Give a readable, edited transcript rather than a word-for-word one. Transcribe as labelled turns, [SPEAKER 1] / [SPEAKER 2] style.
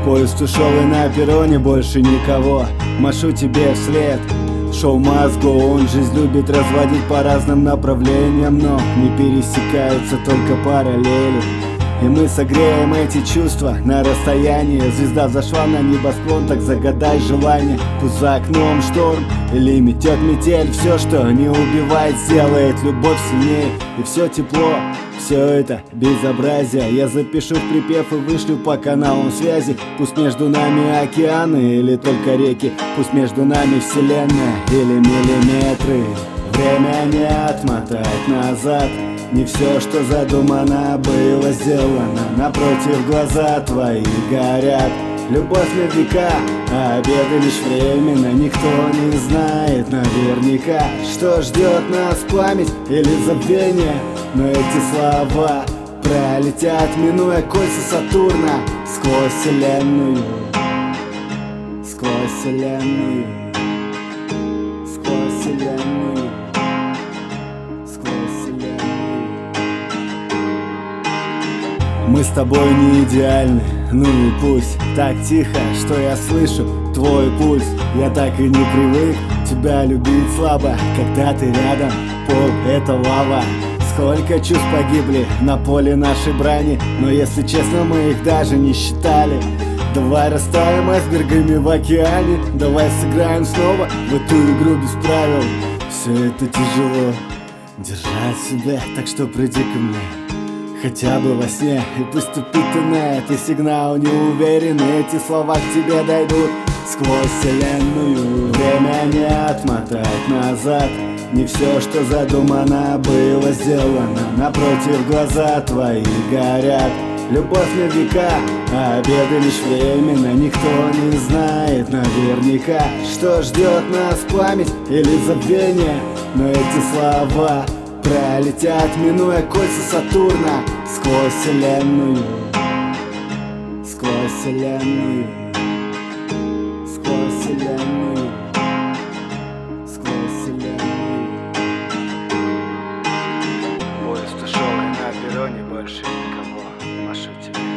[SPEAKER 1] Поезд ушел и на перроне больше никого. Машу тебе вслед. Шоу must go on. Жизнь любит разводить по разным направлениям, но не пересекаются только параллели. И мы согреем эти чувства на расстоянии. Звезда зашла на небосклон, так загадай желание. Пусть за окном шторм или метет метель, все, что не убивает, сделает любовь сильнее. И все тепло, все это безобразие я запишу в припев и вышлю по каналам связи. Пусть между нами океаны или только реки, пусть между нами вселенная или миллиметры. Время не отмотать назад. Не все, что задумано, было сделано. Напротив, глаза твои горят. Любовь на века, а обеды лишь временно. Никто не знает наверняка, что ждет нас, память или забвение. Но эти слова пролетят, минуя кольца Сатурна, сквозь вселенную, сквозь вселенную, сквозь вселенную, сквозь вселенную. Мы с тобой не идеальны, ну и пусть. Так тихо, что я слышу твой пульс. Я так и не привык тебя любить слабо, когда ты рядом, пол — это лава. Сколько чувств погибли на поле нашей брани, но если честно, мы их даже не считали. Давай растаем айсбергами в океане, давай сыграем снова в эту игру без правил. Все это тяжело держать в себе, так что приди ко мне хотя бы во сне, и пусть тупит инет, и сигнал не уверен, эти слова к тебе дойдут сквозь вселенную. Время не отмотать назад. Не все, что задумано, было сделано. Напротив, глаза твои горят. Любовь на века, а обеды лишь временно. Никто не знает наверняка, что ждет нас, память или забвение. Но эти слова пролетят, минуя кольца Сатурна, сквозь вселенную, сквозь вселенную, сквозь вселенную, сквозь вселенную. Поезд ушел и на перроне больше никого. Машу тебе